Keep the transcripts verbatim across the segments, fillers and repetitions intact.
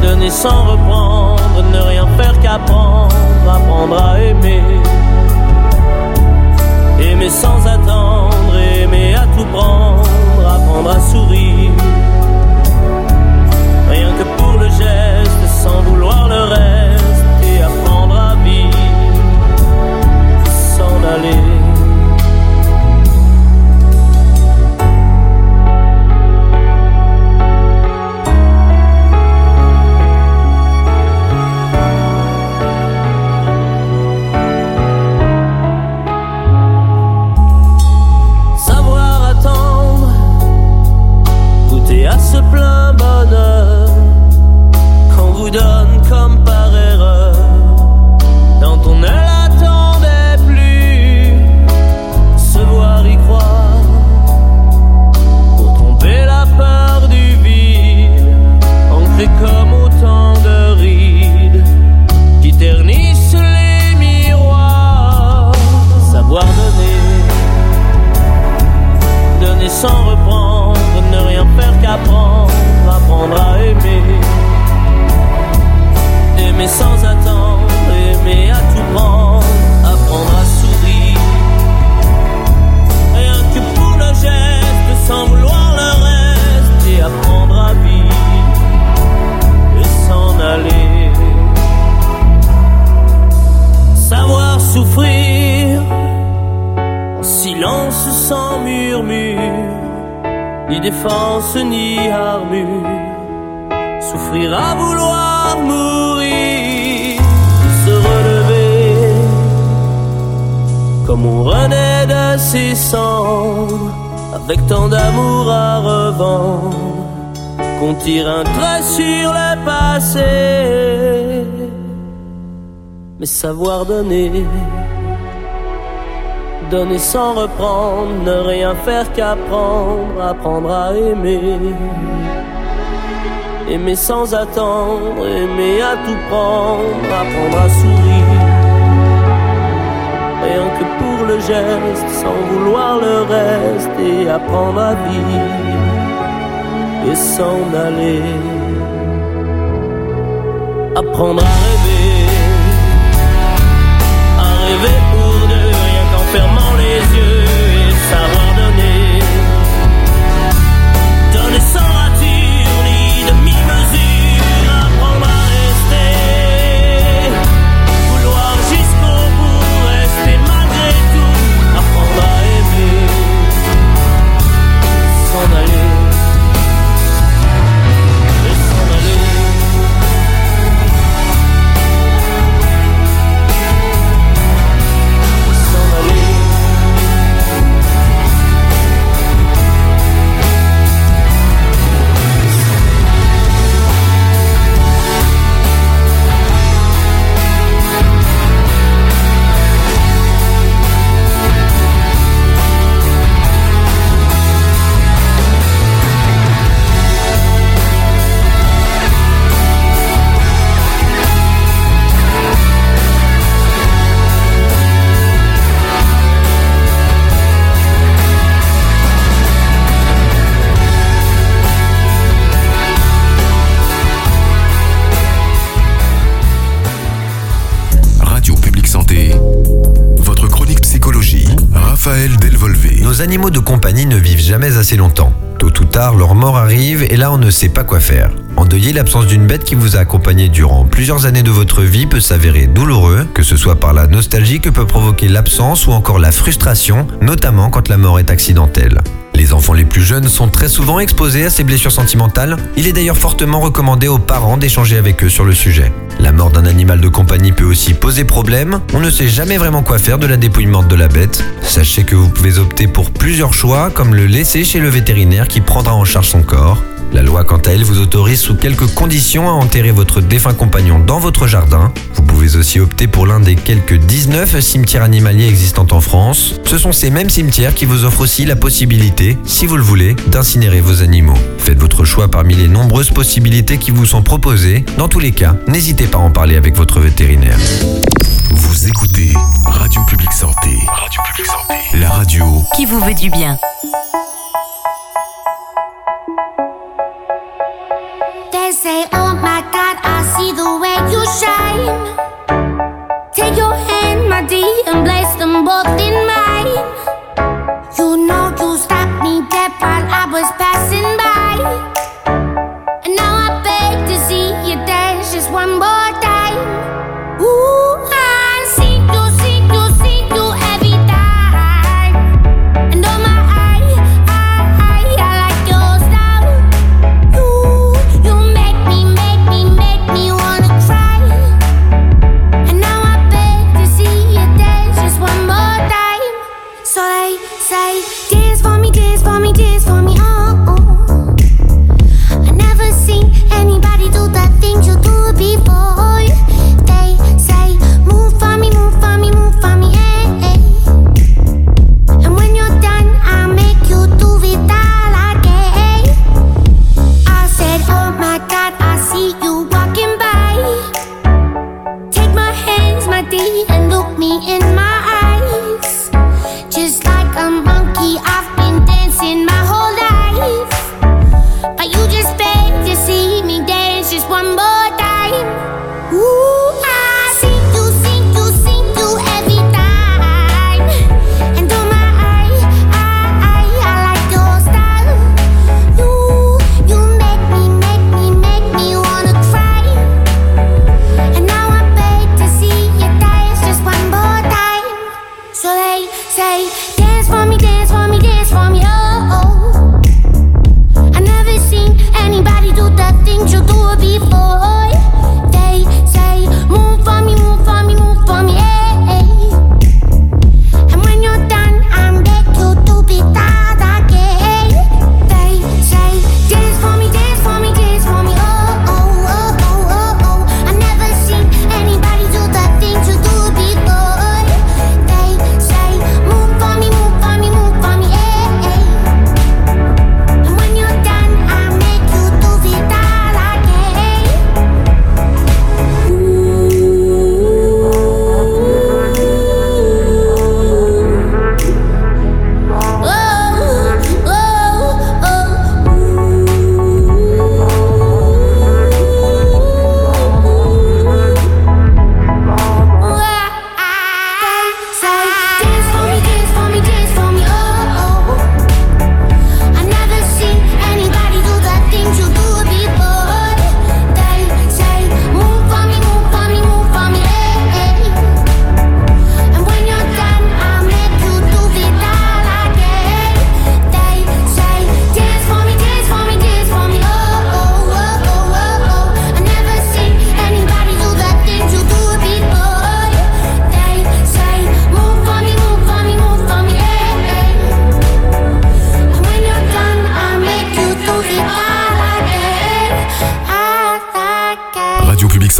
Donner sans reprendre, ne rien faire qu'apprendre, apprendre à aimer. Aimer sans attendre, aimer à tout prendre, apprendre à sourire. Rien que pour le geste, sans vouloir le reste, et apprendre à vivre, s'en aller. À ce plein bonheur qu'on vous donne comme par erreur, quand on ne l'attendait plus. Se voir y croire pour tromper la peur du vide, ancré comme autant de rides qui ternissent les miroirs. Savoir donner, donner sans reprendre, ne rien faire qu'apprendre, apprendre à aimer. Aimer sans attendre, aimer à tout prendre, apprendre à sourire. Rien que pour le geste, sans vouloir le reste, et apprendre à vivre et s'en aller. Savoir souffrir en silence sans murmure, ni défense ni armure. Souffrir à vouloir mourir, se relever comme on renaît de ses cendres, avec tant d'amour à revendre qu'on tire un trait sur le passé. Mais savoir donner, donner sans reprendre, ne rien faire qu'apprendre, apprendre à aimer. Aimer sans attendre, aimer à tout prendre, apprendre à sourire. Rien que pour le geste, sans vouloir le reste, et apprendre à vivre et s'en aller. Apprendre à rêver, à rêver pour deux, rien qu'en fermant les yeux, et savoir donner, donner sans rature ni demi-mesure, apprendre à rester, vouloir jusqu'au bout, rester malgré tout, apprendre à aimer, s'en aller, et s'en aller. Raphaël Delvolvé. Nos animaux de compagnie ne vivent jamais assez longtemps. Tôt ou tard, leur mort arrive et là on ne sait pas quoi faire. Endeuiller l'absence d'une bête qui vous a accompagné durant plusieurs années de votre vie peut s'avérer douloureux, que ce soit par la nostalgie que peut provoquer l'absence ou encore la frustration, notamment quand la mort est accidentelle. Les enfants les plus jeunes sont très souvent exposés à ces blessures sentimentales. Il est d'ailleurs fortement recommandé aux parents d'échanger avec eux sur le sujet. La mort d'un animal de compagnie peut aussi poser problème. On ne sait jamais vraiment quoi faire de la dépouille morte de la bête. Sachez que vous pouvez opter pour plusieurs choix, comme le laisser chez le vétérinaire qui prendra en charge son corps. La loi, quant à elle, vous autorise sous quelques conditions à enterrer votre défunt compagnon dans votre jardin. Vous pouvez aussi opter pour l'un des quelques dix-neuf cimetières animaliers existants en France. Ce sont ces mêmes cimetières qui vous offrent aussi la possibilité, si vous le voulez, d'incinérer vos animaux. Faites votre choix parmi les nombreuses possibilités qui vous sont proposées. Dans tous les cas, n'hésitez pas à en parler avec votre vétérinaire. Vous écoutez Radio Publique Santé. Radio Publique Santé. La radio qui vous veut du bien. They say, oh my God,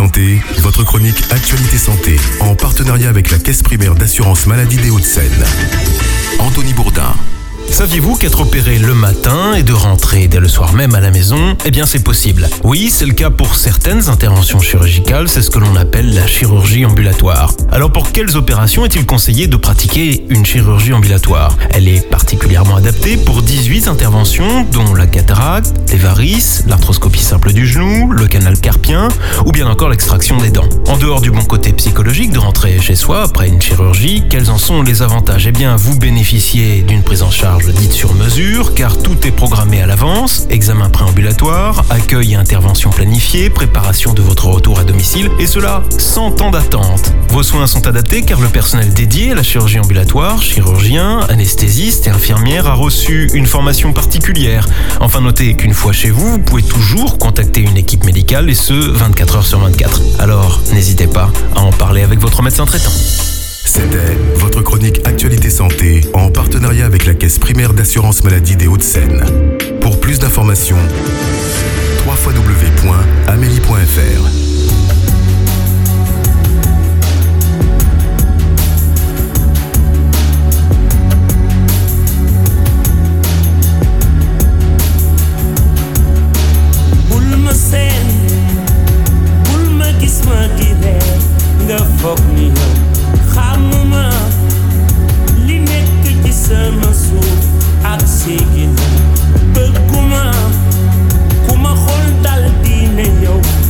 Santé, votre chronique Actualité Santé, en partenariat avec la Caisse primaire d'assurance maladie des Hauts-de-Seine. Anthony Bourdin. Saviez-vous qu'être opéré le matin et de rentrer dès le soir même à la maison, eh bien c'est possible. Oui, c'est le cas pour certaines interventions chirurgicales, c'est ce que l'on appelle la chirurgie ambulatoire. Alors pour quelles opérations est-il conseillé de pratiquer une chirurgie ambulatoire ? Elle est particulièrement adaptée pour dix-huit interventions, dont la cataracte, les varices, l'arthroscopie simple du genou, le canal carpien ou bien encore l'extraction des dents. En dehors du bon côté psychologique de rentrer chez soi après une chirurgie, quels en sont les avantages ? Eh bien vous bénéficiez d'une prise en charge dite sur mesure, car tout est programmé à l'avance, examen préambulatoire, accueil et intervention planifiée, préparation de votre retour à domicile, et cela sans temps d'attente. Vos soins sont adaptés car le personnel dédié à la chirurgie ambulatoire, chirurgien, anesthésiste et infirmière a reçu une formation particulière. Enfin notez qu'une fois chez vous, vous pouvez toujours contacter une équipe médicale et ce, vingt-quatre heures sur vingt-quatre. Alors n'hésitez pas à en parler avec votre médecin traitant. C'était votre chronique Actualité Santé en partenariat avec la Caisse primaire d'assurance maladie des Hauts-de-Seine. Pour plus d'informations, w w w point amélie point f r. xamuma li nekk ci sama suuf ak sigina bëgguma ku ma xool dal di ne yow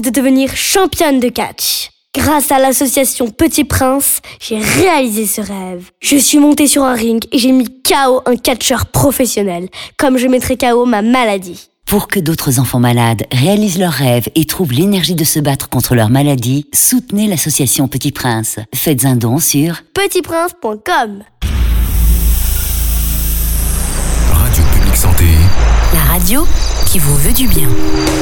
c'est de devenir championne de catch. Grâce à l'association Petit Prince, j'ai réalisé ce rêve. Je suis montée sur un ring et j'ai mis K O un catcheur professionnel, comme je mettrai K O ma maladie. Pour que d'autres enfants malades réalisent leurs rêves et trouvent l'énergie de se battre contre leur maladie, soutenez l'association Petit Prince. Faites un don sur petit prince point com. Radio Publique Santé. La radio qui vous veut du bien.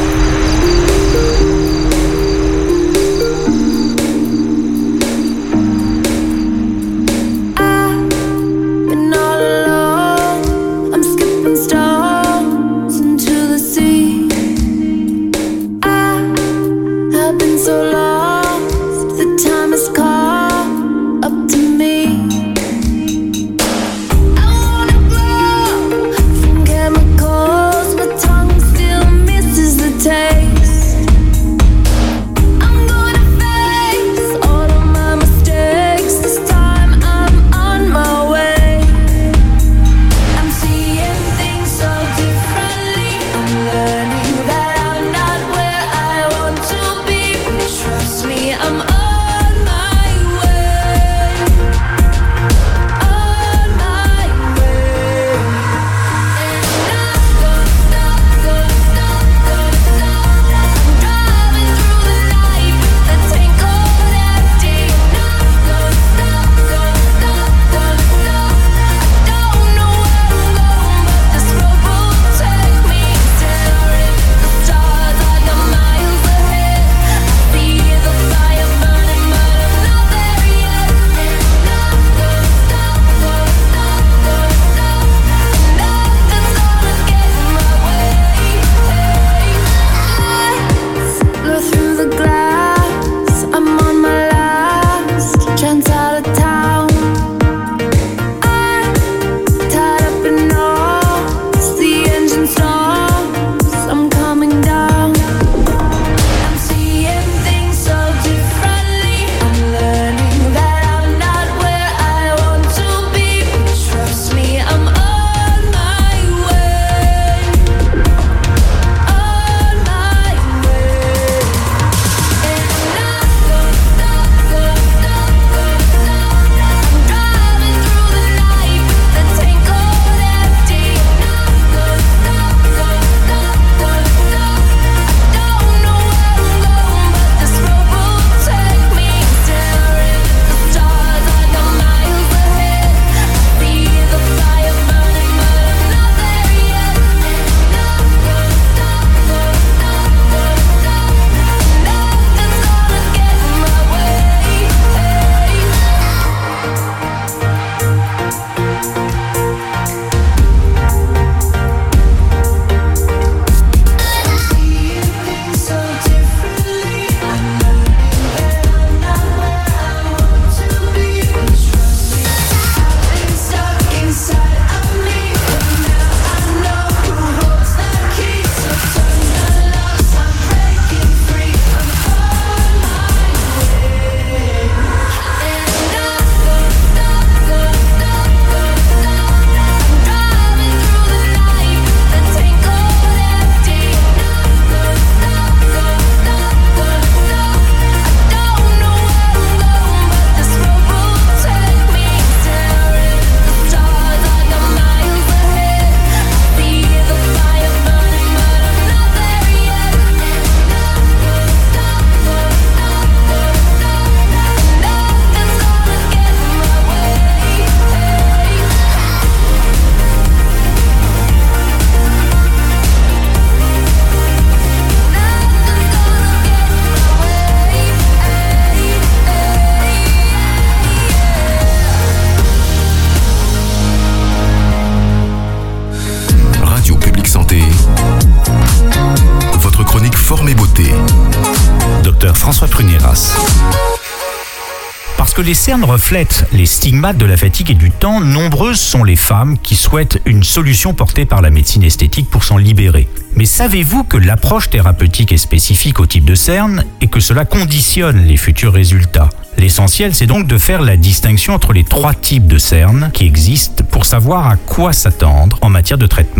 François Prunéras. Parce que les cernes reflètent les stigmates de la fatigue et du temps, nombreuses sont les femmes qui souhaitent une solution portée par la médecine esthétique pour s'en libérer. Mais savez-vous que l'approche thérapeutique est spécifique au type de cerne et que cela conditionne les futurs résultats ? L'essentiel, c'est donc de faire la distinction entre les trois types de cernes qui existent pour savoir à quoi s'attendre en matière de traitement.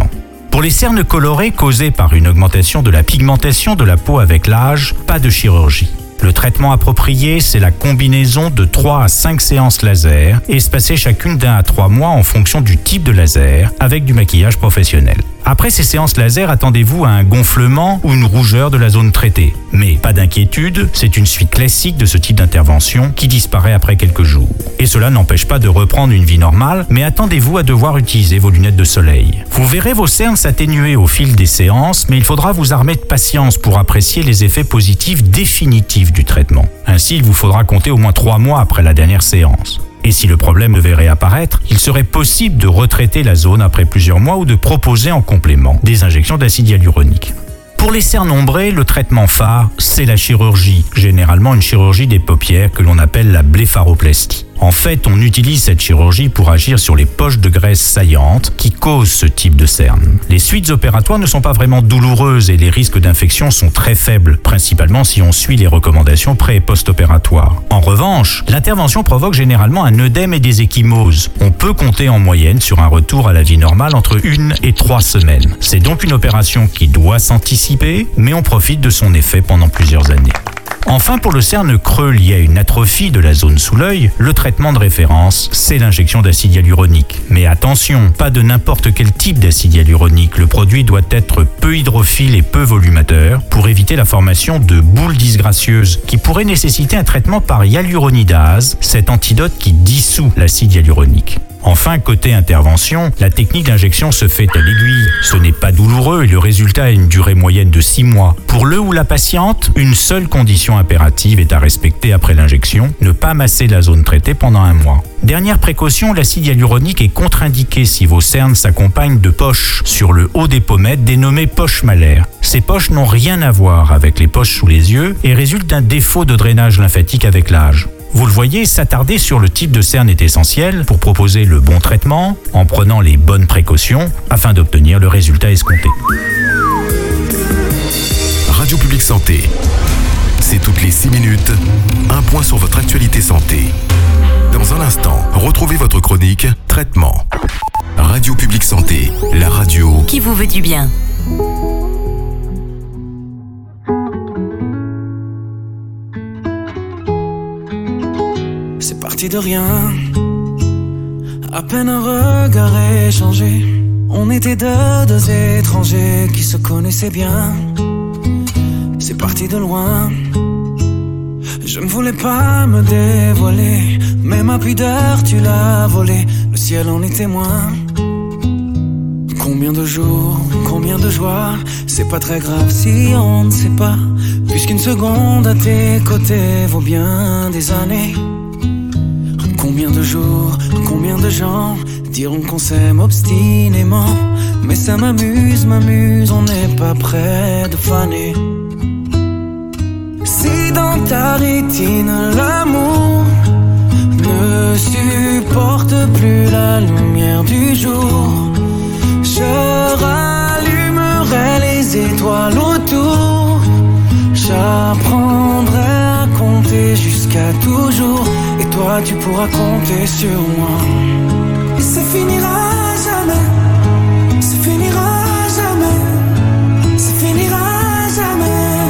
Pour les cernes colorées causées par une augmentation de la pigmentation de la peau avec l'âge, pas de chirurgie. Le traitement approprié, c'est la combinaison de trois à cinq séances laser, espacées chacune d'un à trois mois en fonction du type de laser, avec du maquillage professionnel. Après ces séances laser, attendez-vous à un gonflement ou une rougeur de la zone traitée. Mais pas d'inquiétude, c'est une suite classique de ce type d'intervention qui disparaît après quelques jours. Et cela n'empêche pas de reprendre une vie normale, mais attendez-vous à devoir utiliser vos lunettes de soleil. Vous verrez vos cernes s'atténuer au fil des séances, mais il faudra vous armer de patience pour apprécier les effets positifs définitifs du traitement. Ainsi, il vous faudra compter au moins trois mois après la dernière séance. Et si le problème devait réapparaître, il serait possible de retraiter la zone après plusieurs mois ou de proposer en complément des injections d'acide hyaluronique. Pour les cernes ombrées, le traitement phare, c'est la chirurgie, généralement une chirurgie des paupières que l'on appelle la blépharoplastie. En fait, on utilise cette chirurgie pour agir sur les poches de graisse saillantes qui causent ce type de cernes. Les suites opératoires ne sont pas vraiment douloureuses et les risques d'infection sont très faibles, principalement si on suit les recommandations pré- et post-opératoires. En revanche, l'intervention provoque généralement un œdème et des ecchymoses. On peut compter en moyenne sur un retour à la vie normale entre une et trois semaines. C'est donc une opération qui doit s'anticiper, mais on profite de son effet pendant plusieurs années. Enfin, pour le cerne creux lié à une atrophie de la zone sous l'œil, le traitement de référence, c'est l'injection d'acide hyaluronique. Mais attention, pas de n'importe quel type d'acide hyaluronique. Le produit doit être peu hydrophile et peu volumateur pour éviter la formation de boules disgracieuses qui pourraient nécessiter un traitement par hyaluronidase, cet antidote qui dissout l'acide hyaluronique. Enfin, côté intervention, la technique d'injection se fait à l'aiguille. Ce n'est pas douloureux et le résultat a une durée moyenne de six mois. Pour le ou la patiente, une seule condition impérative est à respecter après l'injection, ne pas masser la zone traitée pendant un mois. Dernière précaution, l'acide hyaluronique est contre-indiqué si vos cernes s'accompagnent de poches sur le haut des pommettes dénommées poches malaires. Ces poches n'ont rien à voir avec les poches sous les yeux et résultent d'un défaut de drainage lymphatique avec l'âge. Vous le voyez, s'attarder sur le type de cerne est essentiel pour proposer le bon traitement en prenant les bonnes précautions afin d'obtenir le résultat escompté. Radio Publique Santé. C'est toutes les six minutes, un point sur votre actualité santé. Dans un instant, retrouvez votre chronique Traitement. Radio Publique Santé, la radio qui vous veut du bien. C'est parti de rien, à peine un regard échangé. On était deux, deux étrangers qui se connaissaient bien. C'est parti de loin, je ne voulais pas me dévoiler, mais ma pudeur tu l'as volée, le ciel en est témoin. Combien de jours, combien de joies, c'est pas très grave si on ne sait pas, puisqu'une seconde à tes côtés vaut bien des années. Combien de jours, combien de gens diront qu'on s'aime obstinément, mais ça m'amuse, m'amuse, on n'est pas près de faner. Si dans ta rétine l'amour ne supporte plus la lumière du jour, je rallumerai les étoiles autour, j'apprendrai à compter jusqu'à toujours, et toi tu pourras compter sur moi. Et ça finira jamais, ça finira jamais, ça finira jamais.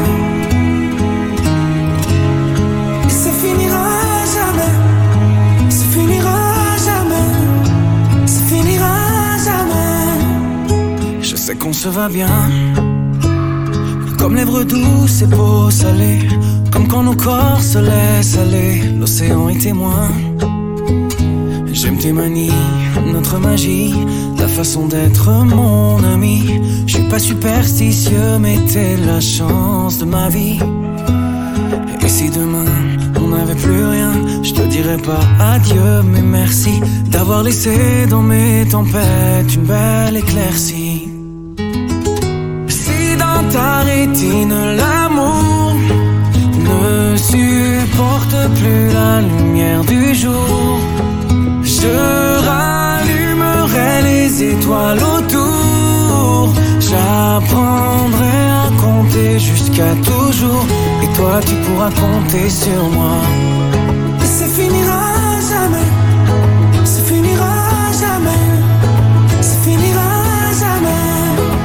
Et ça finira jamais, ça finira jamais, ça finira jamais. Je sais qu'on se va bien, comme lèvres douces et peau salée, comme quand nos corps se laissent aller, l'océan est témoin. J'aime tes manies, notre magie, ta façon d'être mon ami. Je suis pas superstitieux, mais t'es la chance de ma vie. Et si demain on n'avait plus rien, je te dirais pas adieu, mais merci d'avoir laissé dans mes tempêtes une belle éclaircie. Si dans ta rétine l'amour ne supporte plus la lumière du jour, je rallumerai les étoiles autour, j'apprendrai à compter jusqu'à toujours, et toi tu pourras compter sur moi. Et ça finira jamais, ça finira jamais, ça finira jamais.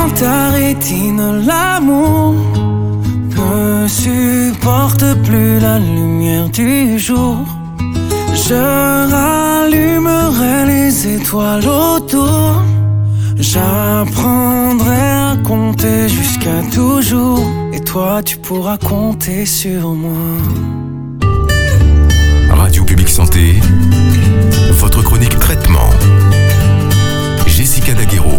dans ta rétine, l'amour ne supporte plus la lumière du jour. Je rallumerai les étoiles autour. J'apprendrai à compter jusqu'à toujours. Et toi tu pourras compter sur moi. Radio Publique Santé, votre chronique traitement. Jessica Daguerreau.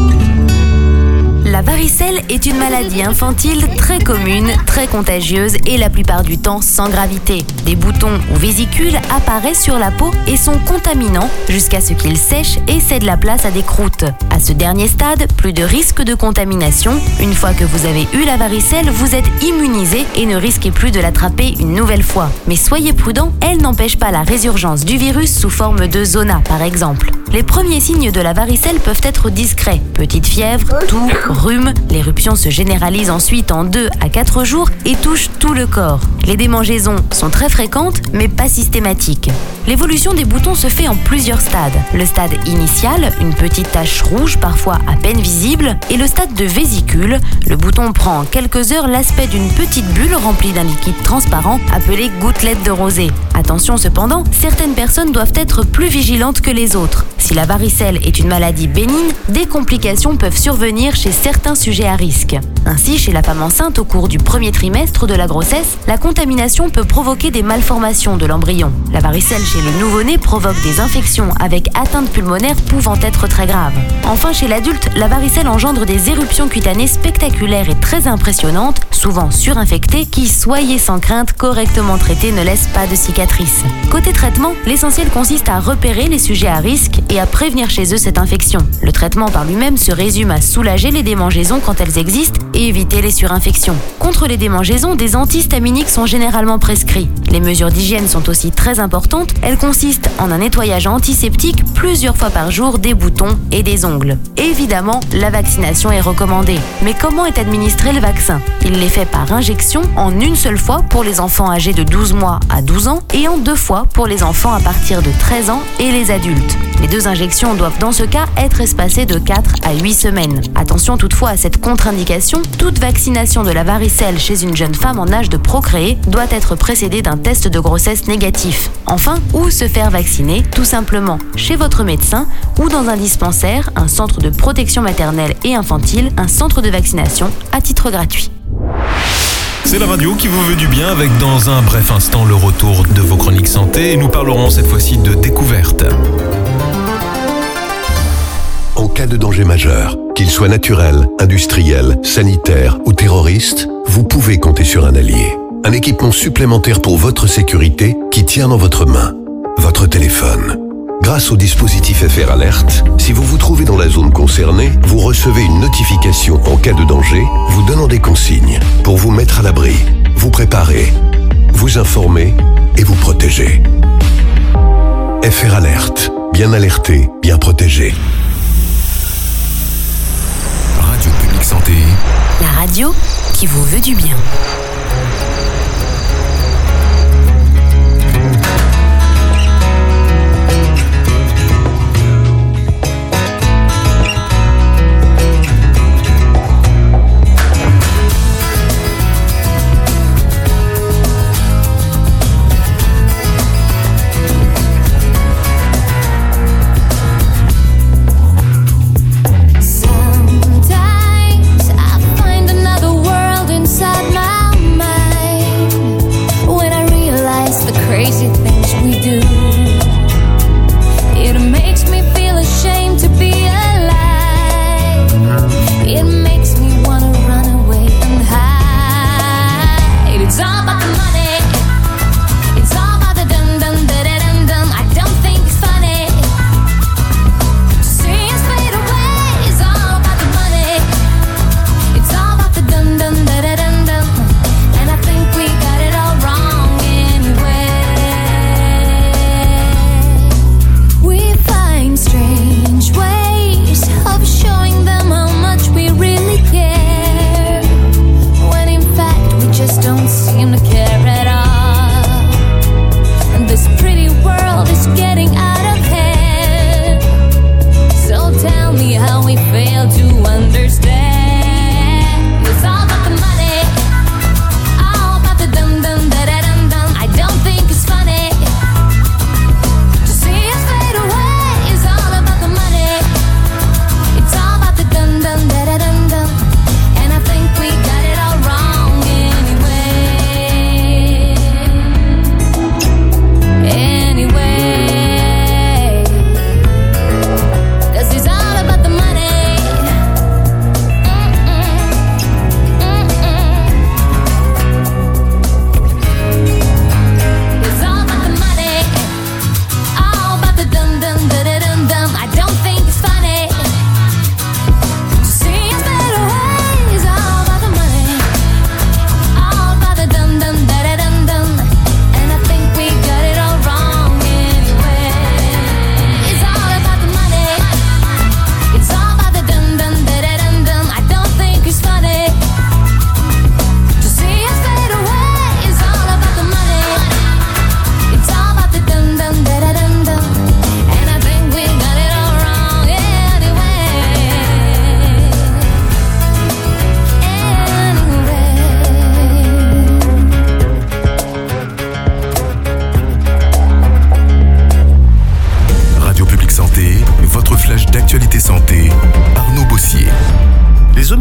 La varicelle est une maladie infantile très commune, très contagieuse et la plupart du temps sans gravité. Des boutons ou vésicules apparaissent sur la peau et sont contaminants jusqu'à ce qu'ils sèchent et cèdent la place à des croûtes. À ce dernier stade, plus de risque de contamination. Une fois que vous avez eu la varicelle, vous êtes immunisé et ne risquez plus de l'attraper une nouvelle fois. Mais soyez prudents, elle n'empêche pas la résurgence du virus sous forme de zona par exemple. Les premiers signes de la varicelle peuvent être discrets. Petite fièvre, toux, rhume. L'éruption se généralise ensuite en deux à quatre jours et touche tout le corps. Les démangeaisons sont très fréquentes mais pas systématiques. L'évolution des boutons se fait en plusieurs stades. Le stade initial, une petite tache rouge parfois à peine visible, et le stade de vésicule. Le bouton prend en quelques heures l'aspect d'une petite bulle remplie d'un liquide transparent appelé gouttelette de rosée. Attention cependant, certaines personnes doivent être plus vigilantes que les autres. Si la varicelle est une maladie bénigne, des complications peuvent survenir chez certains sujets à risque. Ainsi, chez la femme enceinte au cours du premier trimestre de la grossesse, la contamination peut provoquer des malformations de l'embryon. La varicelle chez le nouveau-né provoque des infections avec atteinte pulmonaire pouvant être très graves. Enfin, chez l'adulte, la varicelle engendre des éruptions cutanées spectaculaires et très impressionnantes, souvent surinfectées, qui, soyez sans crainte, correctement traitées, ne laissent pas de cicatrices. Côté traitement, l'essentiel consiste à repérer les sujets à risque et à prévenir chez eux cette infection. Le traitement par lui-même se résume à soulager les démangeaisons quand elles existent et éviter les surinfections. Contre les démangeaisons, des antihistaminiques sont généralement prescrits. Les mesures d'hygiène sont aussi très importantes. Elles consistent en un nettoyage antiseptique plusieurs fois par jour des boutons et des ongles. Évidemment, la vaccination est recommandée. Mais comment est administré le vaccin ? Il est fait par injection en une seule fois pour les enfants âgés de douze mois à douze ans et en deux fois pour les enfants à partir de treize ans et les adultes. Les deux injections doivent dans ce cas être espacées de quatre à huit semaines. Attention toutefois à cette contre-indication, toute vaccination de la varicelle chez une jeune femme en âge de procréer doit être précédée d'un test de grossesse négatif. Enfin, où se faire vacciner ? Tout simplement chez votre médecin ou dans un dispensaire, un centre de protection maternelle et infantile, un centre de vaccination à titre gratuit. C'est la radio qui vous veut du bien avec dans un bref instant le retour de vos chroniques santé et nous parlerons cette fois-ci de découverte. En cas de danger majeur, qu'il soit naturel, industriel, sanitaire ou terroriste, vous pouvez compter sur un allié. Un équipement supplémentaire pour votre sécurité qui tient dans votre main, votre téléphone. Grâce au dispositif F R Alert, si vous vous trouvez dans la zone concernée, vous recevez une notification en cas de danger, vous donnant des consignes pour vous mettre à l'abri, vous préparer, vous informer et vous protéger. F R Alert, bien alerté, bien protégé. Radio Publique Santé. La radio qui vous veut du bien. Sometimes I find another world inside my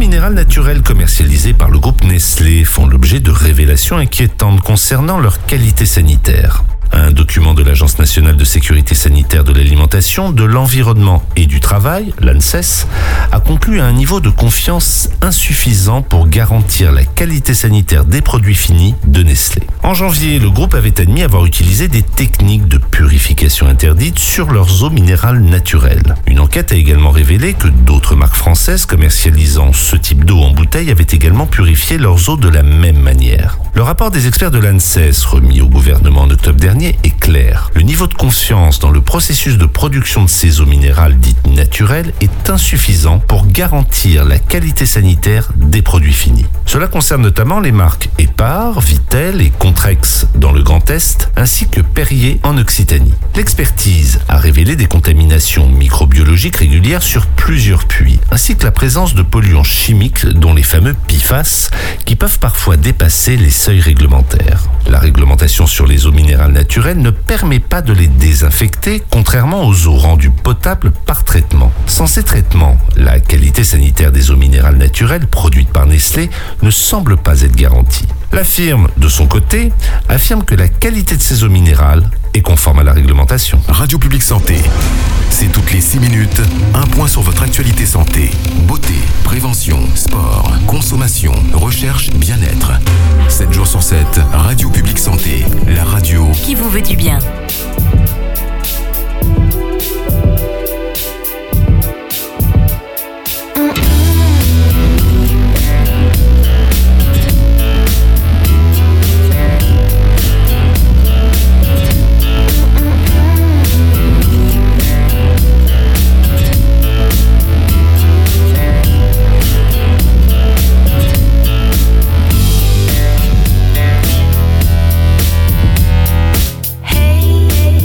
minérales naturelles commercialisées par le groupe Nestlé font l'objet de révélations inquiétantes concernant leur qualité sanitaire. Un document de l'Agence nationale de sécurité sanitaire de l'alimentation, de l'environnement et du travail, l'ANSES, a conclu à un niveau de confiance insuffisant pour garantir la qualité sanitaire des produits finis de Nestlé. En janvier, le groupe avait admis avoir utilisé des techniques de purification interdites sur leurs eaux minérales naturelles. Une enquête a également révélé que d'autres marques françaises commercialisant ce type d'eau en bouteille avaient également purifié leurs eaux de la même manière. Le rapport des experts de l'ANSES, remis au gouvernement en octobre dernier, est clair. Le niveau de confiance dans le processus de production de ces eaux minérales dites naturelles est insuffisant pour garantir la qualité sanitaire des produits finis. Cela concerne notamment les marques Épar, Vittel et Contrex dans le Grand Est, ainsi que Perrier en Occitanie. L'expertise a révélé des contaminations microbiologiques régulières sur plusieurs puits, ainsi que la présence de polluants chimiques dont les fameux P F A S, qui peuvent parfois dépasser les seuils réglementaires. La réglementation sur les eaux minérales naturelles ne permet pas de les désinfecter, contrairement aux eaux rendues potables par traitement. Sans ces traitements, la qualité sanitaire des eaux minérales naturelles produites par Nestlé ne semble pas être garantie. La firme, de son côté, affirme que la qualité de ces eaux minérales est conforme à la réglementation. Radio Publique Santé. C'est toutes les six minutes, un point sur votre actualité santé. Beauté, prévention, sport, consommation, recherche, bien-être. sept jours sur sept, Radio Publique Santé, la radio qui vous veut du bien. Hey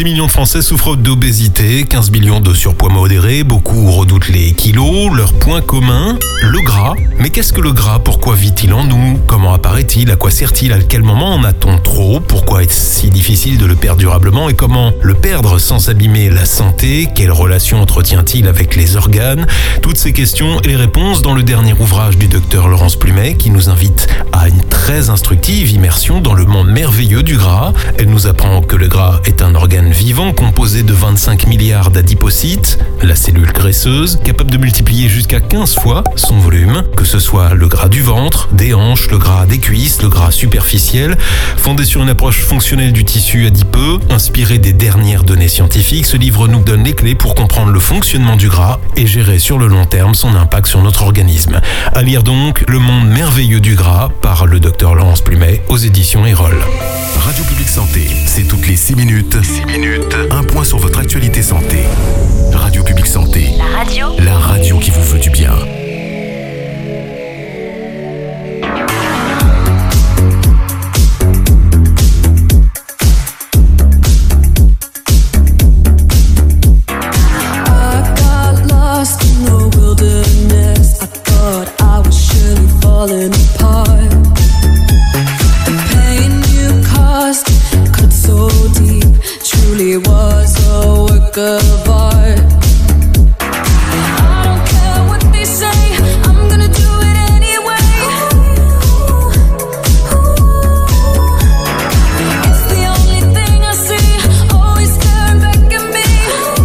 six millions de Français souffrent d'obésité, quinze millions de surpoids modéré, beaucoup redoutent les kilos, leur point commun, le gras. Mais qu'est-ce que le gras? Pourquoi vit-il en nous? Comment apparaît-il? À quoi sert-il? À quel moment en a-t-on trop? Pourquoi est-ce si difficile de le perdre durablement? Et comment le perdre sans s'abîmer la santé? Quelle relation entretient-il avec les organes? Toutes ces questions et les réponses dans le dernier ouvrage du docteur Laurence Plumet qui nous invite à une très instructive immersion dans le monde merveilleux du gras. Elle nous apprend que le gras est un organe vivant composé de vingt-cinq milliards d'adipocytes, la cellule graisseuse, capable de multiplier jusqu'à quinze fois son volume, que ce soit le gras du ventre, des hanches, le gras des cuisses, le gras superficiel. Fondé sur une approche fonctionnelle du tissu adipeux, inspiré des dernières données scientifiques, ce livre nous donne les clés pour comprendre le fonctionnement du gras et gérer sur le long terme son impact sur notre organisme. À lire donc Le monde merveilleux du gras par le docteur Laurence Plumet aux éditions Erol. Radio Publique Santé, c'est toutes les six minutes. six minutes. Un point sur votre actualité santé. Radio Publique Santé. La radio. La radio qui vous veut du bien. Of art. I don't care what they say, I'm gonna do it anyway. It's the only thing I see, always staring back at me.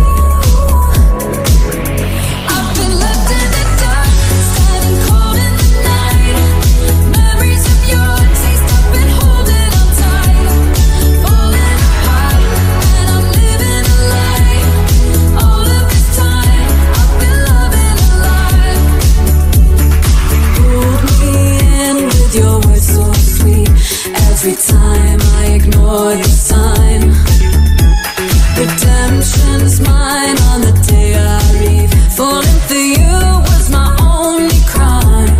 I've been left in the dark, standing cold in the night. Memories of your taste, I've been holding on tight, falling apart, and I'm living a lie. All of this time, I've been loving a lie. Pulled me in with your words so sweet. Every time I ignore the sign. Redemption's mine on the day I leave. Falling for you was my only crime.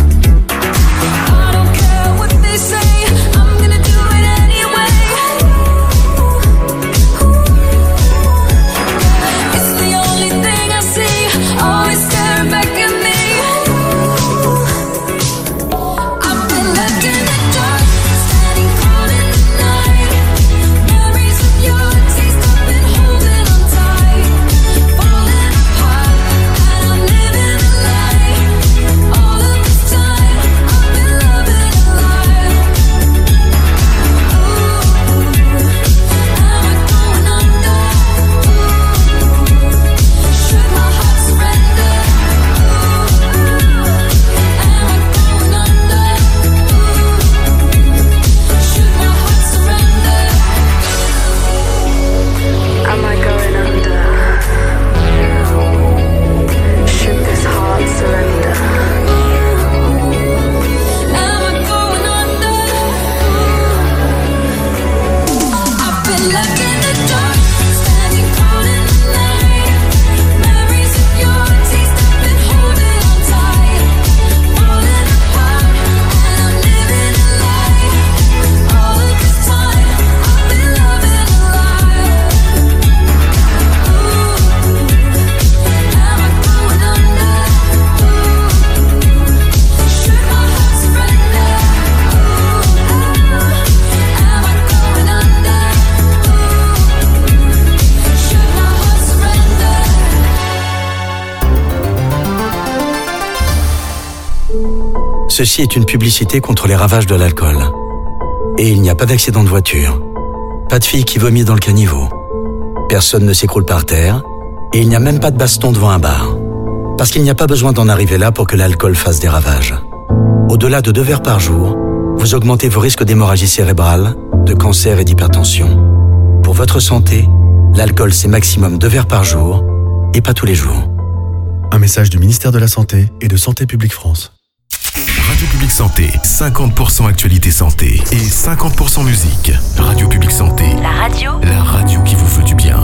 I don't care what they say, I'm gonna do it anyway. It's the only thing I see, always staring back at me. I've been left in the dark, standing cold in the night. Memories of your taste, I've been holding on tight, falling apart, and I'm living a lie. All of this time, I've been loving a lie. Ooh, am I going under? Should my heart surrender? Am I going under? Should my heart surrender? Am I going under? Should this heart surrender? Am I going under? I've been left in the dark, standing cold in the night. Memories of your taste, I've been holding on tight, falling apart, and I'm living a lie. All of this time, I've been loving a lie. Ooh, am I going under? Should my heart surrender? Am I going under? Should my heart surrender? Ceci est une publicité contre les ravages de l'alcool. Et il n'y a pas d'accident de voiture, pas de fille qui vomit dans le caniveau, personne ne s'écroule par terre, et il n'y a même pas de baston devant un bar. Parce qu'il n'y a pas besoin d'en arriver là pour que l'alcool fasse des ravages. Au-delà de deux verres par jour, vous augmentez vos risques d'hémorragie cérébrale, de cancer et d'hypertension. Pour votre santé, l'alcool c'est maximum deux verres par jour, et pas tous les jours. Un message du ministère de la Santé et de Santé publique France. Radio Publique Santé, cinquante pour cent actualité santé et cinquante pour cent musique. Radio Publique Santé. La radio. La radio qui vous veut du bien.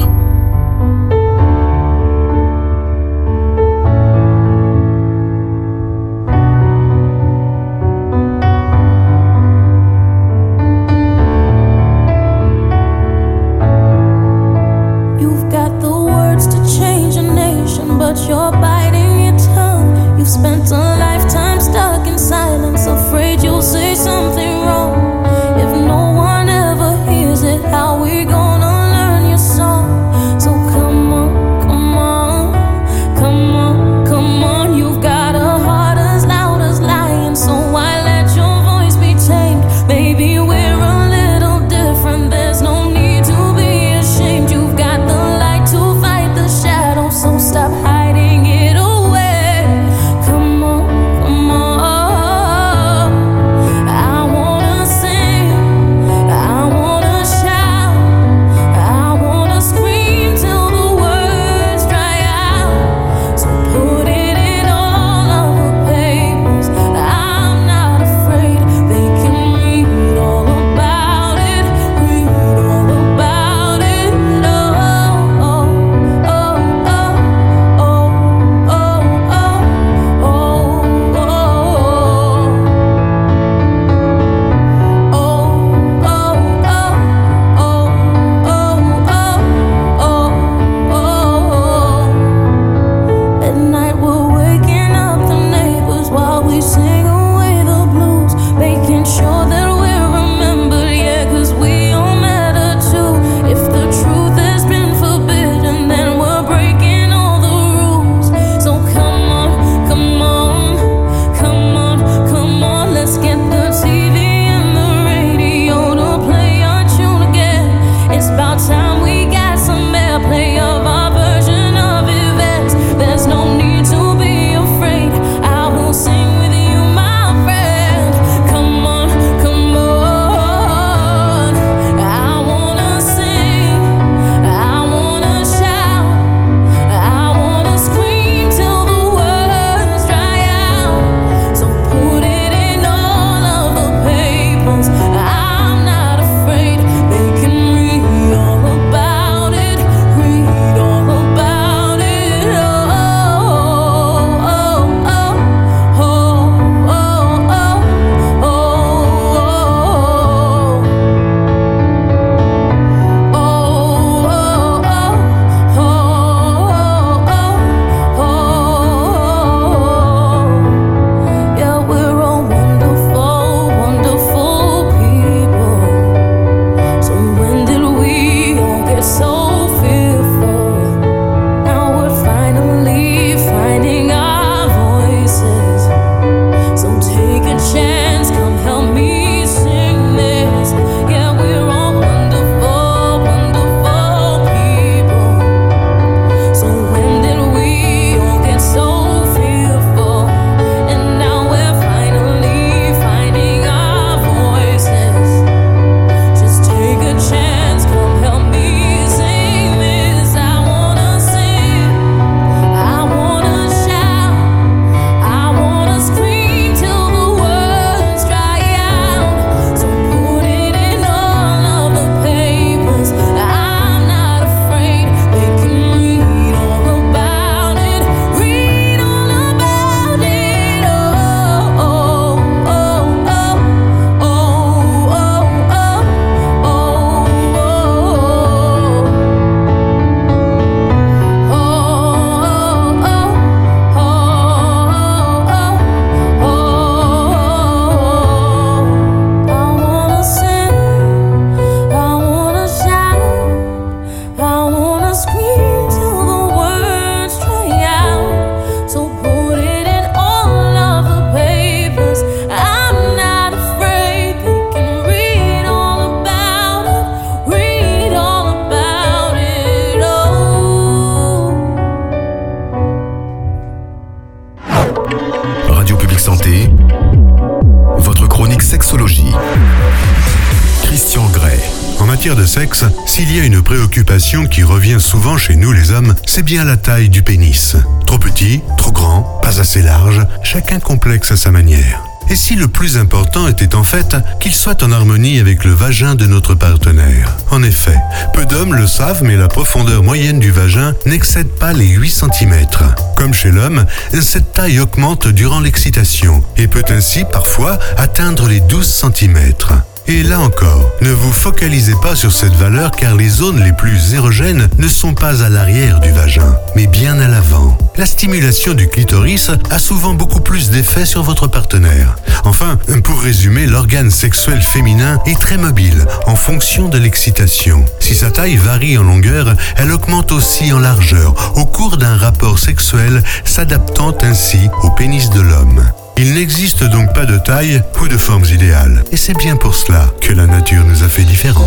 matière de sexe, s'il y a une préoccupation qui revient souvent chez nous les hommes, c'est bien la taille du pénis. Trop petit, trop grand, pas assez large, chacun complexe à sa manière. Et si le plus important était en fait qu'il soit en harmonie avec le vagin de notre partenaire. En effet, peu d'hommes le savent, mais la profondeur moyenne du vagin n'excède pas les huit centimètres. Comme chez l'homme, cette taille augmente durant l'excitation et peut ainsi parfois atteindre les douze centimètres. Et là encore, ne vous focalisez pas sur cette valeur car les zones les plus érogènes ne sont pas à l'arrière du vagin, mais bien à l'avant. La stimulation du clitoris a souvent beaucoup plus d'effet sur votre partenaire. Enfin, pour résumer, l'organe sexuel féminin est très mobile en fonction de l'excitation. Si sa taille varie en longueur, elle augmente aussi en largeur au cours d'un rapport sexuel, s'adaptant ainsi au pénis de l'homme. Il n'existe donc pas de taille ou de formes idéales. Et c'est bien pour cela que la nature nous a fait différents.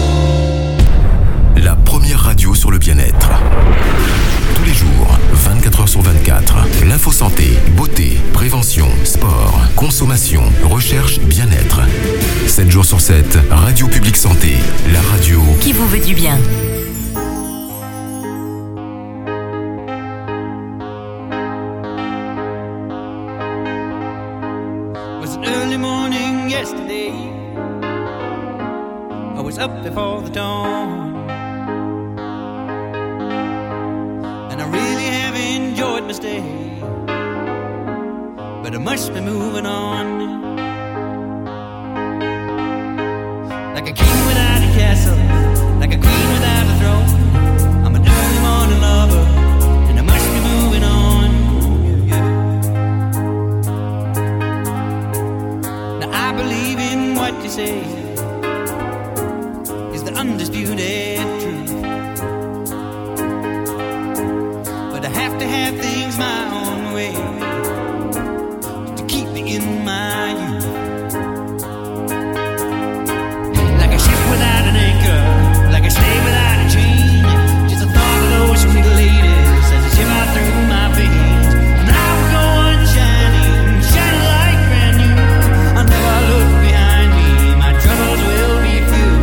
La première radio sur le bien-être. Tous les jours, vingt-quatre heures sur vingt-quatre. L'info santé, beauté, prévention, sport, consommation, recherche, bien-être. sept jours sur sept, Radio Publique Santé. La radio qui vous veut du bien. Early morning yesterday, I was up before the dawn, and I really have enjoyed my stay, but I must be moving on. Like a king without a castle, like a queen without a throne, I'm an early morning lover, and I must be moving on. I believe in what you say is the undisputed truth, but I have to have things my own way to keep me in my youth. Like a ship without an anchor, like a slave without a chain, just the thought of those sweet ladies as a shiver through my veins. And I will go on shining, shining like brand new. I'll never look behind me, my troubles will be few.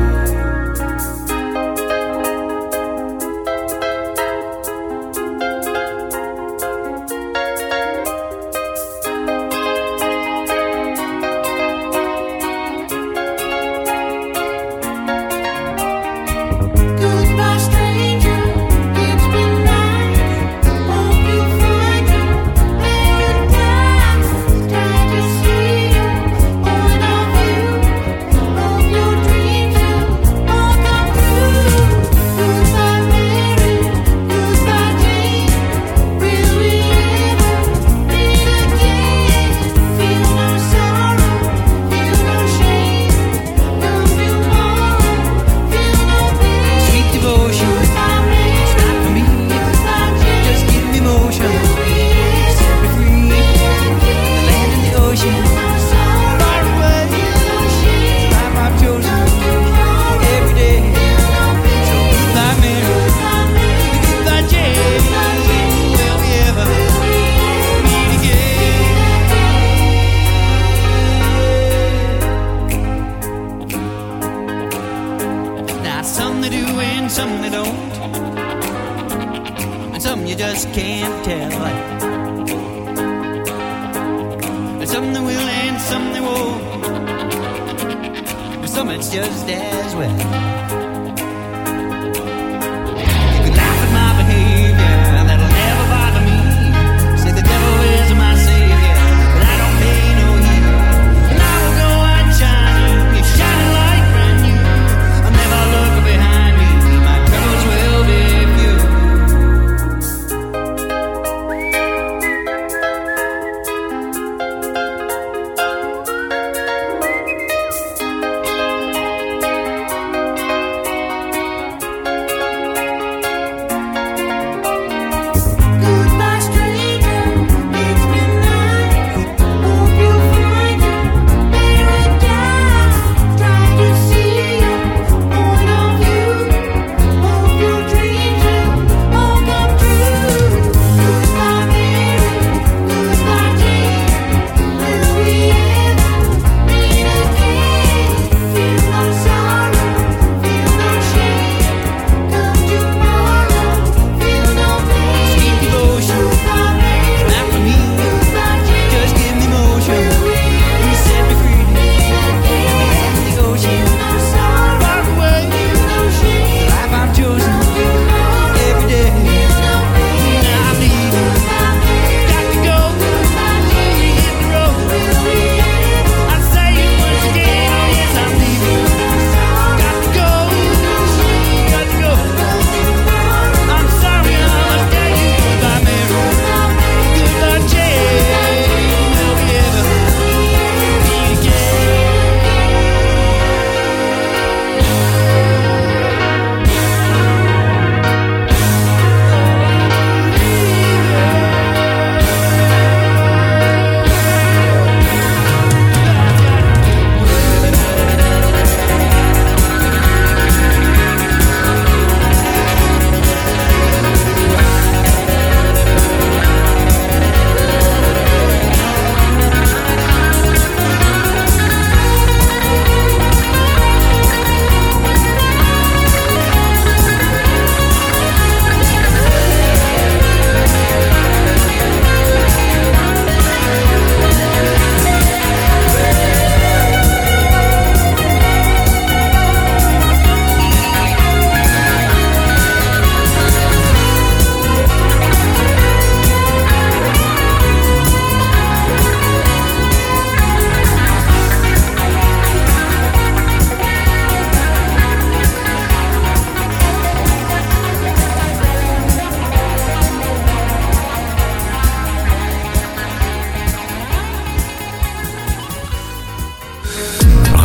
Goodbye stranger, it's been nice, hope you find your paradise. Glad to see you, point of view, hope your dreams will all come true. Goodbye Mary, goodbye Jane, will we ever meet again? Feel no sorrow, feel no shame, come tomorrow, feel no pain. Sweet devotion, it's not for me, just give me motion, set me free, the land and the ocean, far away, life I've chosen, every day. So goodbye Mary, goodbye Jane, will we ever meet again? Now some they do and some they don't, and some you just can't tell. And some they will and some they won't, and some it's just as well. You can laugh at my behavior, that'll never bother me. Say the devil is my savior, but I don't pay no heed. And I will go on shining, it's shining like brand new. I'll never look behind me, my troubles will be few.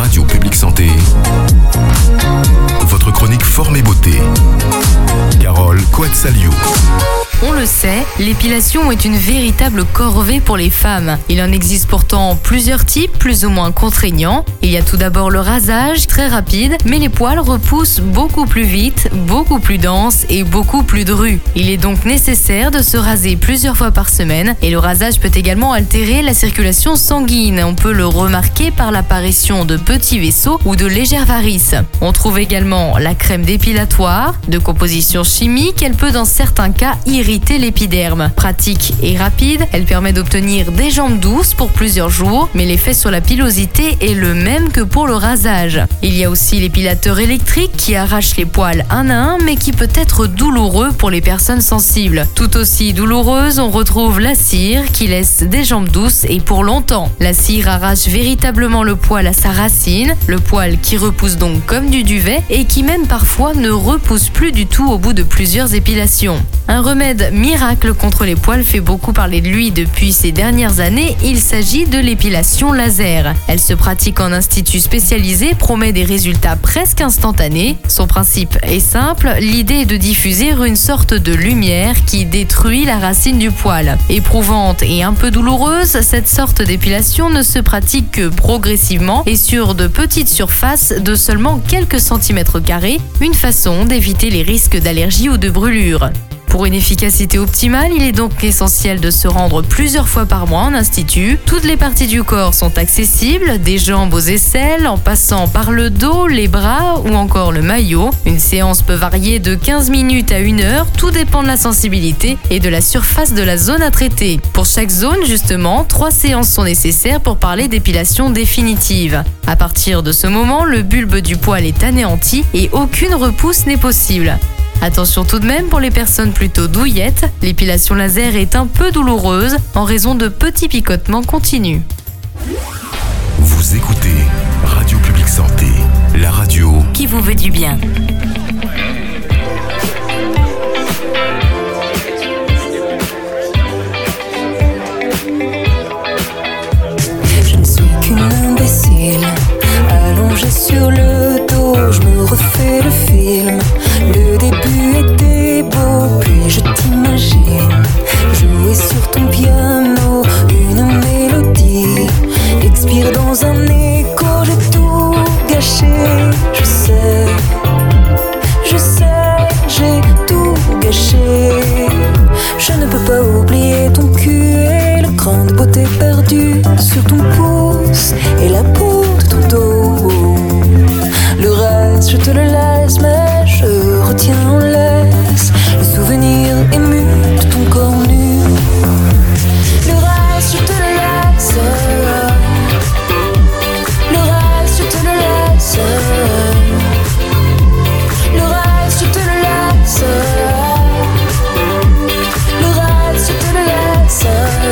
Radio Publique Santé, votre chronique Forme et Beauté. Carole Coatsaliou. On le sait, l'épilation est une véritable corvée pour les femmes. Il en existe pourtant plusieurs types, plus ou moins contraignants. Il y a tout d'abord le rasage, très rapide, mais les poils repoussent beaucoup plus vite, beaucoup plus denses et beaucoup plus drus. Il est donc nécessaire de se raser plusieurs fois par semaine et le rasage peut également altérer la circulation sanguine. On peut le remarquer par l'apparition de petits vaisseaux ou de légères varices. On trouve également la crème dépilatoire, de composition chimique, elle peut dans certains cas irriter l'épiderme. Pratique et rapide, elle permet d'obtenir des jambes douces pour plusieurs jours, mais l'effet sur la pilosité est le même que pour le rasage. Il y a aussi l'épilateur électrique qui arrache les poils un à un, mais qui peut être douloureux pour les personnes sensibles. Tout aussi douloureuse, on retrouve la cire qui laisse des jambes douces et pour longtemps. La cire arrache véritablement le poil à sa racine, le poil qui repousse donc comme du duvet et qui même parfois ne repousse plus du tout au bout de plusieurs épilations. Un remède miracle contre les poils fait beaucoup parler de lui depuis ces dernières années, il s'agit de l'épilation laser. Elle se pratique en institut spécialisé, promet des résultats presque instantanés. Son principe est simple, l'idée est de diffuser une sorte de lumière qui détruit la racine du poil. Éprouvante et un peu douloureuse, cette sorte d'épilation ne se pratique que progressivement et sur de petites surfaces de seulement quelques centimètres carrés, une façon d'éviter les risques d'allergie ou de brûlure. Pour une efficacité optimale, il est donc essentiel de se rendre plusieurs fois par mois en institut. Toutes les parties du corps sont accessibles, des jambes aux aisselles, en passant par le dos, les bras ou encore le maillot. Une séance peut varier de quinze minutes à une heure, tout dépend de la sensibilité et de la surface de la zone à traiter. Pour chaque zone, justement, trois séances sont nécessaires pour parler d'épilation définitive. À partir de ce moment, le bulbe du poil est anéanti et aucune repousse n'est possible. Attention tout de même pour les personnes plutôt douillettes, l'épilation laser est un peu douloureuse en raison de petits picotements continus. Vous écoutez Radio Publique Santé, la radio qui vous veut du bien. Je ne suis qu'une imbécile, allongée sur le dos, je me refais le film. Le début était beau, puis je t'imagine jouer sur ton piano une mélodie, expire dans un écho, j'ai tout gâché. Je sais, je sais, j'ai tout gâché. Je ne peux pas oublier ton cul et le cran de beauté perdu sur ton pouce et la peau de ton dos. Le reste, je te le laisse, mais je retiens en laisse le souvenir ému de ton corps nu. Le reste, je te le laisse. Le reste, je te le laisse. Le reste, je te le laisse. Le reste, je te le laisse.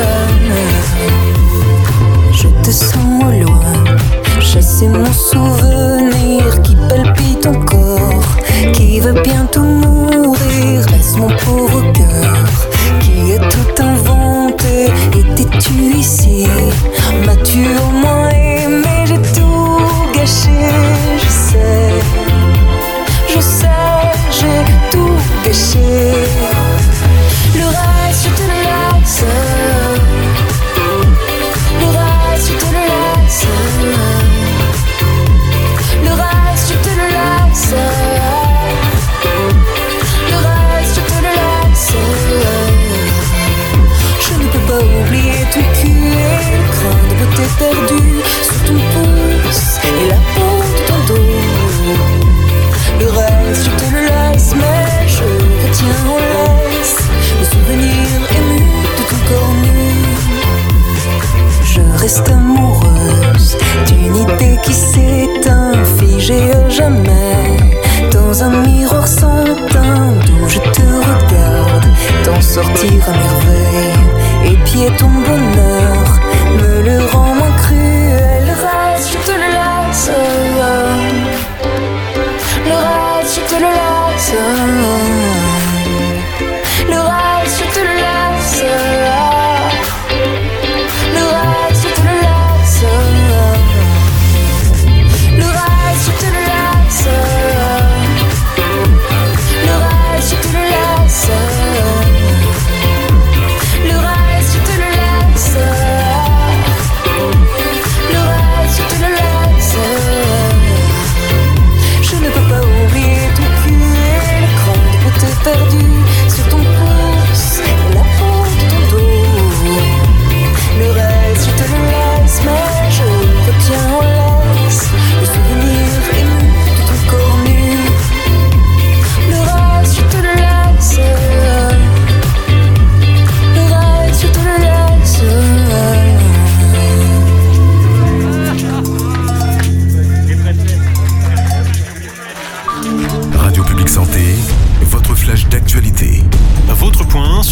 Je te sens au loin, chasser mon souvenir qui palpite encore, qui veut bientôt mourir. Laisse mon pauvre cœur qui a tout inventé. Étais-tu ici? M'as-tu au moins aimé? J'ai tout gâché. Je sais, je sais, j'ai tout gâché. Le reste, je te le laisse. Le reste, je te le laisse. Le reste, je te le laisse. Le reste, je te le laisse. Je ne peux pas oublier ton cul et le cran de beauté perdu sur ton pouce et la peau de ton dos. Le reste, je te le laisse, mais je retiens en laisse le souvenir ému de ton corps nu. Je reste amoureuse d'une idée qui s'éteint, figée à jamais dans un miroir sans teint d'où je te regarde t'en sortir à merveille. Épier ton bonheur me le rend moins cruel. Le reste, je te le laisse. Le reste, je te le laisse. Le reste, je te le laisse. Le reste, je te le laisse.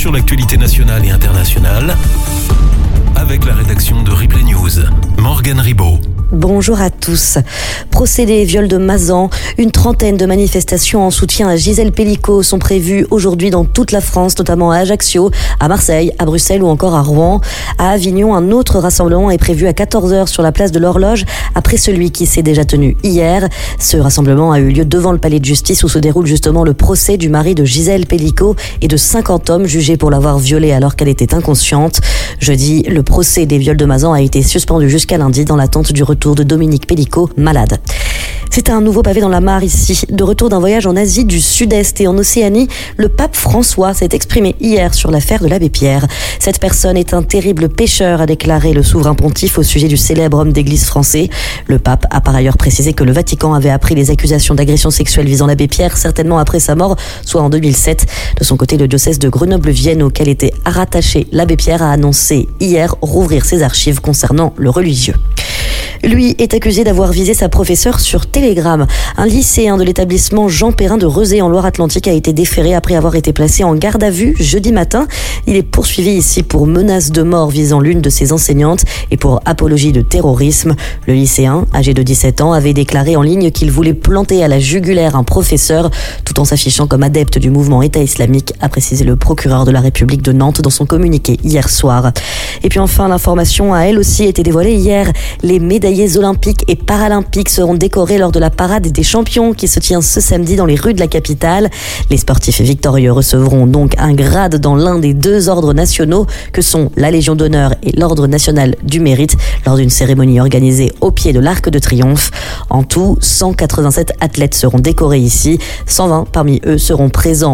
sur l'actualité nationale et internationale avec la rédaction de Replay News. Morgane Ribaud. Bonjour à tous. Procédé viol de Mazan, une trentaine de manifestations en soutien à Gisèle Pelicot sont prévues aujourd'hui dans toute la France, notamment à Ajaccio, à Marseille, à Bruxelles ou encore à Rouen. À Avignon, un autre rassemblement est prévu à quatorze heures sur la place de l'Horloge, après celui qui s'est déjà tenu hier. Ce rassemblement a eu lieu devant le palais de justice où se déroule justement le procès du mari de Gisèle Pelicot et de cinquante hommes jugés pour l'avoir violée alors qu'elle était inconsciente. Jeudi, le procès des viols de Mazan a été suspendu jusqu'à lundi dans l'attente du retour de Dominique Pelicot, malade. C'est un nouveau pavé dans la mare ici. De retour d'un voyage en Asie du Sud-Est et en Océanie, le pape François s'est exprimé hier sur l'affaire de l'abbé Pierre. Cette personne est un terrible pécheur, a déclaré le souverain pontife au sujet du célèbre homme d'église français. Le pape a par ailleurs précisé que le Vatican avait appris les accusations d'agression sexuelle visant l'abbé Pierre certainement après sa mort, soit en deux mille sept. De son côté, le diocèse de Grenoble-Vienne auquel était rattaché l'abbé Pierre a annoncé hier rouvrir ses archives concernant le religieux. Lui est accusé d'avoir visé sa professeure sur Telegram. Un lycéen de l'établissement Jean Perrin de Rezé en Loire-Atlantique a été déféré après avoir été placé en garde à vue jeudi matin. Il est poursuivi ici pour menace de mort visant l'une de ses enseignantes et pour apologie de terrorisme. Le lycéen, âgé de dix-sept ans, avait déclaré en ligne qu'il voulait planter à la jugulaire un professeur tout en s'affichant comme adepte du mouvement État islamique, a précisé le procureur de la République de Nantes dans son communiqué hier soir. Et puis enfin, l'information a elle aussi été dévoilée hier. Les médaillés olympiques et paralympiques seront décorés lors de la parade des champions qui se tient ce samedi dans les rues de la capitale. Les sportifs victorieux recevront donc un grade dans l'un des deux ordres nationaux que sont la Légion d'honneur et l'Ordre national du mérite lors d'une cérémonie organisée au pied de l'Arc de Triomphe. En tout, cent quatre-vingt-sept athlètes seront décorés ici. cent vingt parmi eux seront présents